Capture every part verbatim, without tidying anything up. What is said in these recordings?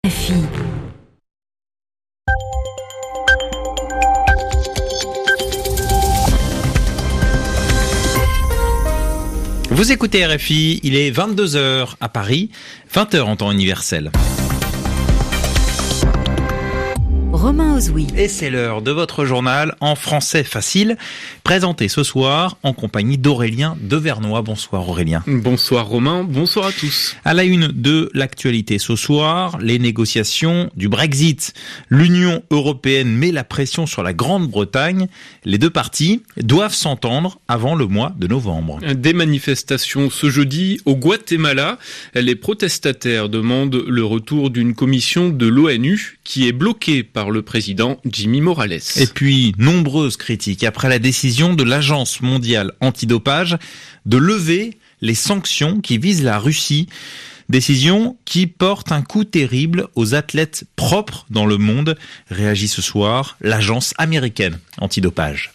F I. Vous écoutez R F I, il est vingt-deux heures à Paris, vingt heures en temps universel. Romain Ozoui. Et c'est l'heure de votre journal en français facile, présenté ce soir en compagnie d'Aurélien Devernois. Bonsoir Aurélien. Bonsoir Romain, bonsoir à tous. À la une de l'actualité ce soir, les négociations du Brexit. L'Union européenne met la pression sur la Grande-Bretagne. Les deux parties doivent s'entendre avant le mois de novembre. Des manifestations ce jeudi au Guatemala. Les protestataires demandent le retour d'une commission de l'ONU qui est bloquée par le président Jimmy Morales. Et puis, nombreuses critiques après la décision de l'Agence mondiale antidopage de lever les sanctions qui visent la Russie. Décision qui porte un coup terrible aux athlètes propres dans le monde. Réagit ce soir l'Agence américaine antidopage.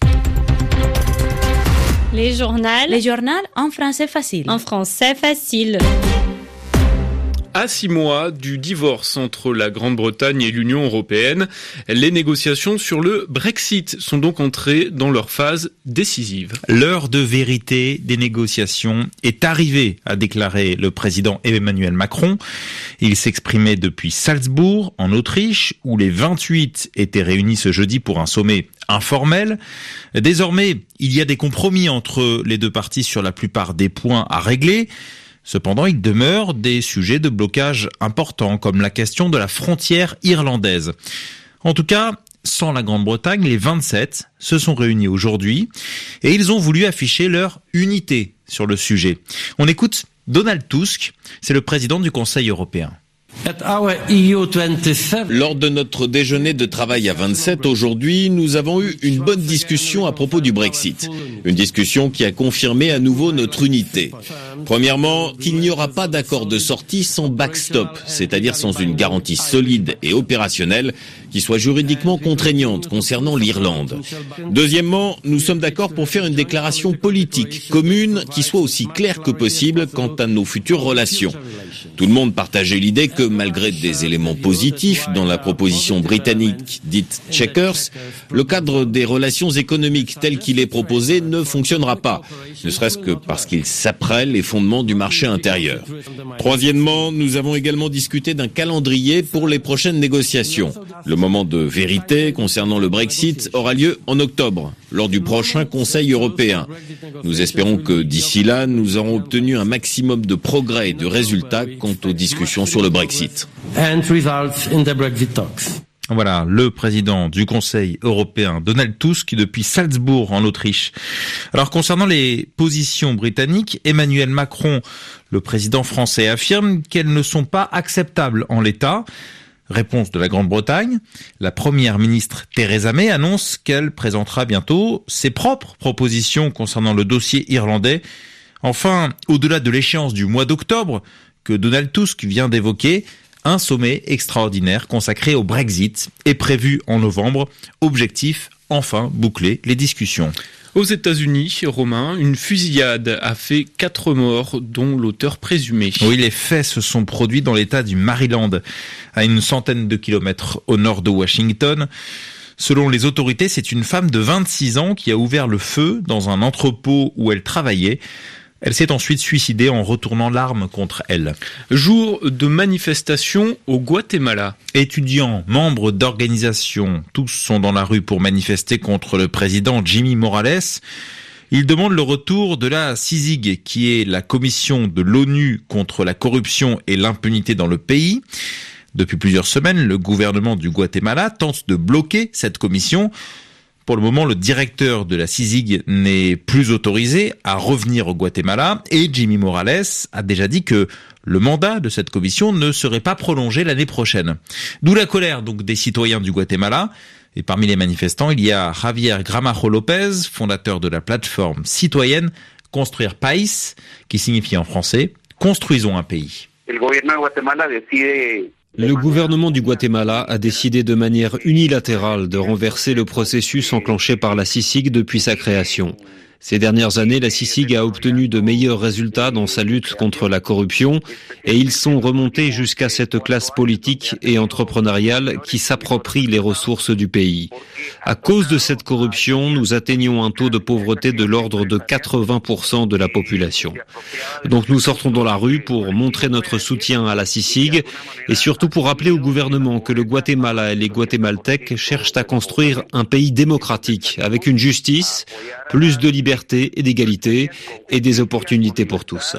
Les journaux. Les journaux en français facile. En français facile. À six mois du divorce entre la Grande-Bretagne et l'Union européenne, les négociations sur le Brexit sont donc entrées dans leur phase décisive. L'heure de vérité des négociations est arrivée, a déclaré le président Emmanuel Macron. Il s'exprimait depuis Salzbourg, en Autriche, où les vingt-huit étaient réunis ce jeudi pour un sommet informel. Désormais, il y a des compromis entre les deux parties sur la plupart des points à régler. Cependant, il demeure des sujets de blocage importants, comme la question de la frontière irlandaise. En tout cas, sans la Grande-Bretagne, les vingt-sept se sont réunis aujourd'hui et ils ont voulu afficher leur unité sur le sujet. On écoute Donald Tusk, c'est le président du Conseil européen. Lors de notre déjeuner de travail à vingt-sept aujourd'hui, nous avons eu une bonne discussion à propos du Brexit. Une discussion qui a confirmé à nouveau notre unité. Premièrement, qu'il n'y aura pas d'accord de sortie sans backstop, c'est-à-dire sans une garantie solide et opérationnelle qui soit juridiquement contraignante concernant l'Irlande. Deuxièmement, nous sommes d'accord pour faire une déclaration politique commune qui soit aussi claire que possible quant à nos futures relations. Tout le monde partageait l'idée que malgré des éléments positifs dans la proposition britannique dite Chequers, le cadre des relations économiques tel qu'il est proposé ne fonctionnera pas, ne serait-ce que parce qu'il saperait les fondements du marché intérieur. Troisièmement, nous avons également discuté d'un calendrier pour les prochaines négociations. Le moment de vérité concernant le Brexit aura lieu en octobre, lors du prochain Conseil européen. Nous espérons que d'ici là, nous aurons obtenu un maximum de progrès et de résultats quant aux discussions sur le Brexit. Voilà, le président du Conseil européen, Donald Tusk, depuis Salzbourg, en Autriche. Alors, concernant les positions britanniques, Emmanuel Macron, le président français, affirme qu'elles ne sont pas acceptables en l'état. Réponse de la Grande-Bretagne. La première ministre Theresa May annonce qu'elle présentera bientôt ses propres propositions concernant le dossier irlandais. Enfin, au-delà de l'échéance du mois d'octobre que Donald Tusk vient d'évoquer, un sommet extraordinaire consacré au Brexit est prévu en novembre. Objectif, enfin, boucler les discussions. Aux États-Unis, Romain, une fusillade a fait quatre morts, dont l'auteur présumé. Oui, les faits se sont produits dans l'État du Maryland, à une centaine de kilomètres au nord de Washington. Selon les autorités, c'est une femme de vingt-six ans qui a ouvert le feu dans un entrepôt où elle travaillait. Elle s'est ensuite suicidée en retournant l'arme contre elle. Jour de manifestation au Guatemala. Étudiants, membres d'organisations, tous sont dans la rue pour manifester contre le président Jimmy Morales. Ils demandent le retour de la C I C I G, qui est la commission de l'ONU contre la corruption et l'impunité dans le pays. Depuis plusieurs semaines, le gouvernement du Guatemala tente de bloquer cette commission. Pour le moment, le directeur de la C I C I G n'est plus autorisé à revenir au Guatemala et Jimmy Morales a déjà dit que le mandat de cette commission ne serait pas prolongé l'année prochaine. D'où la colère donc des citoyens du Guatemala. Et parmi les manifestants, il y a Javier Gramajo Lopez, fondateur de la plateforme citoyenne Construire País, qui signifie en français « Construisons un pays ». Le gouvernement du Guatemala a décidé de manière unilatérale de renverser le processus enclenché par la C I C I G depuis sa création. Ces dernières années, la CICIG a obtenu de meilleurs résultats dans sa lutte contre la corruption et ils sont remontés jusqu'à cette classe politique et entrepreneuriale qui s'approprie les ressources du pays. À cause de cette corruption, nous atteignons un taux de pauvreté de l'ordre de quatre-vingts pour cent de la population. Donc nous sortons dans la rue pour montrer notre soutien à la CICIG et surtout pour rappeler au gouvernement que le Guatemala et les Guatémaltèques cherchent à construire un pays démocratique avec une justice, plus de liberté et d'égalité et des opportunités pour tous.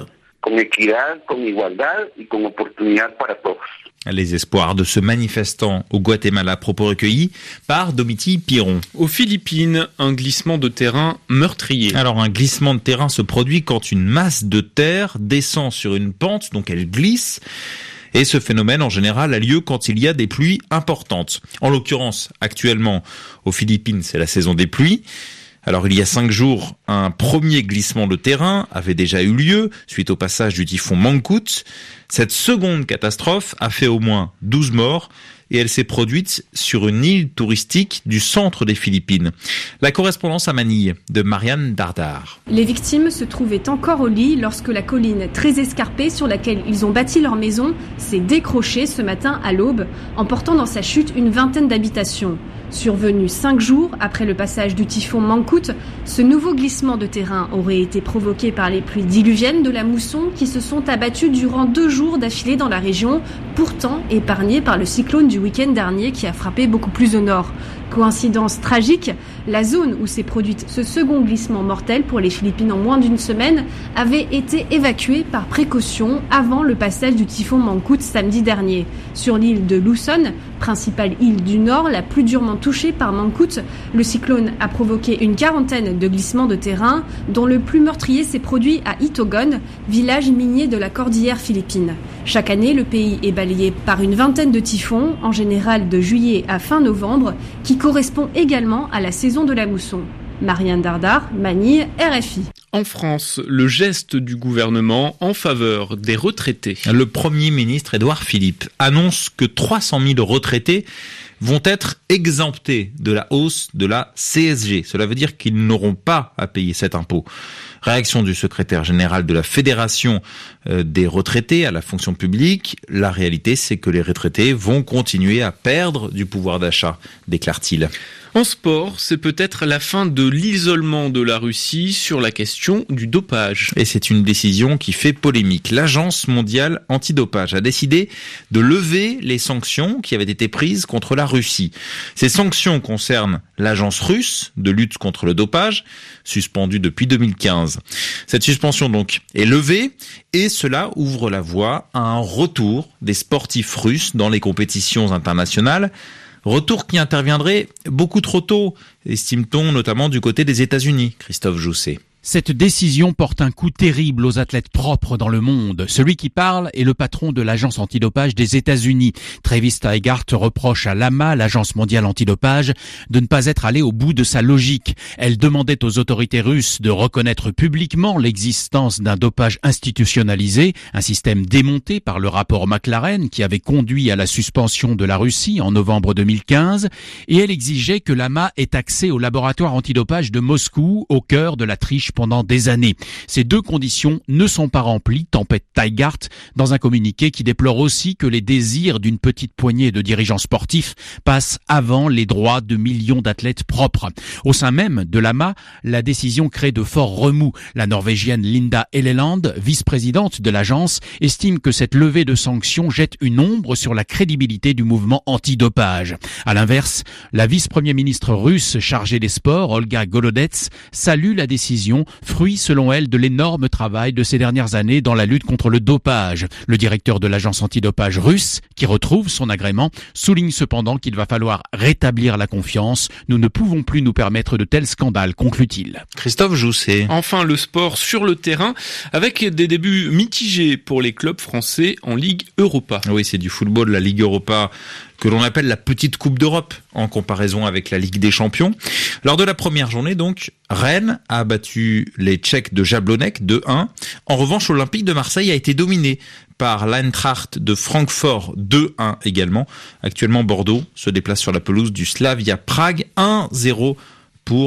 Les espoirs de ce manifestant au Guatemala, propos recueillis par Domitille Piron. Aux Philippines, un glissement de terrain meurtrier. Alors un glissement de terrain se produit quand une masse de terre descend sur une pente, donc elle glisse. Et ce phénomène, en général, a lieu quand il y a des pluies importantes. En l'occurrence, actuellement, aux Philippines, c'est la saison des pluies. Alors, il y a cinq jours, un premier glissement de terrain avait déjà eu lieu suite au passage du typhon Mangkhut. Cette seconde catastrophe a fait au moins douze morts et elle s'est produite sur une île touristique du centre des Philippines. La correspondance à Manille de Marianne Dardar. Les victimes se trouvaient encore au lit lorsque la colline très escarpée sur laquelle ils ont bâti leur maison s'est décrochée ce matin à l'aube, emportant dans sa chute une vingtaine d'habitations. Survenu cinq jours après le passage du typhon Mangkhut, ce nouveau glissement de terrain aurait été provoqué par les pluies diluviennes de la mousson qui se sont abattues durant deux jours d'affilée dans la région, pourtant épargnée par le cyclone du week-end dernier qui a frappé beaucoup plus au nord. Coïncidence tragique, la zone où s'est produit ce second glissement mortel pour les Philippines en moins d'une semaine avait été évacuée par précaution avant le passage du typhon Mangkhut samedi dernier. Sur l'île de Luzon, principale île du nord la plus durement touchée par Mangkhut, le cyclone a provoqué une quarantaine de glissements de terrain, dont le plus meurtrier s'est produit à Itogon, village minier de la cordillère philippine. Chaque année, le pays est balayé par une vingtaine de typhons, en général de juillet à fin novembre, qui correspond également à la saison de la mousson. Marianne Dardar, Manille, R F I. En France, le geste du gouvernement en faveur des retraités. Le Premier ministre Édouard Philippe annonce que trois cent mille retraités vont être exemptés de la hausse de la C S G. Cela veut dire qu'ils n'auront pas à payer cet impôt. Réaction du secrétaire général de la Fédération des retraités à la fonction publique. La réalité, c'est que les retraités vont continuer à perdre du pouvoir d'achat, déclare-t-il. En sport, c'est peut-être la fin de l'isolement de la Russie sur la question du dopage. Et c'est une décision qui fait polémique. L'Agence mondiale antidopage a décidé de lever les sanctions qui avaient été prises contre la Russie. Ces sanctions concernent l'agence russe de lutte contre le dopage, suspendue depuis deux mille quinze. Cette suspension donc est levée et cela ouvre la voie à un retour des sportifs russes dans les compétitions internationales. Retour qui interviendrait beaucoup trop tôt, estime-t-on, notamment du côté des États-Unis. Christophe Jousset. Cette décision porte un coup terrible aux athlètes propres dans le monde. Celui qui parle est le patron de l'agence antidopage des États-Unis. Travis Tygart reproche à l'A M A, l'agence mondiale antidopage, de ne pas être allé au bout de sa logique. Elle demandait aux autorités russes de reconnaître publiquement l'existence d'un dopage institutionnalisé, un système démonté par le rapport McLaren qui avait conduit à la suspension de la Russie en novembre deux mille quinze, et elle exigeait que l'A M A ait accès au laboratoire antidopage de Moscou, au cœur de la triche pendant des années. Ces deux conditions ne sont pas remplies, tempête Tygart dans un communiqué qui déplore aussi que les désirs d'une petite poignée de dirigeants sportifs passent avant les droits de millions d'athlètes propres. Au sein même de l'A M A, la décision crée de forts remous. La Norvégienne Linda Helleland, vice-présidente de l'agence, estime que cette levée de sanctions jette une ombre sur la crédibilité du mouvement antidopage. À l'inverse, la vice-premier ministre russe chargée des sports, Olga Golodets, salue la décision, fruit selon elle de l'énorme travail de ces dernières années dans la lutte contre le dopage. Le directeur de l'agence antidopage russe, qui retrouve son agrément, souligne cependant qu'il va falloir rétablir la confiance. Nous ne pouvons plus nous permettre de tels scandales, conclut-il. Christophe Jousset. Enfin, le sport sur le terrain, avec des débuts mitigés pour les clubs français en Ligue Europa. Oui, c'est du football, la Ligue Europa, que l'on appelle la petite Coupe d'Europe, en comparaison avec la Ligue des Champions. Lors de la première journée, donc, Rennes a battu les Tchèques de Jablonec deux un. En revanche, l'Olympique de Marseille a été dominé par l'Eintracht de Francfort deux un également. Actuellement, Bordeaux se déplace sur la pelouse du Slavia Prague un zéro pour Prague.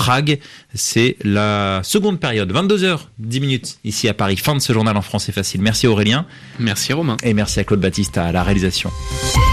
Prague. C'est la seconde période, vingt-deux heures dix minutes ici à Paris. Fin de ce journal en français facile. Merci Aurélien. Merci Romain. Et merci à Claude Baptiste à la réalisation.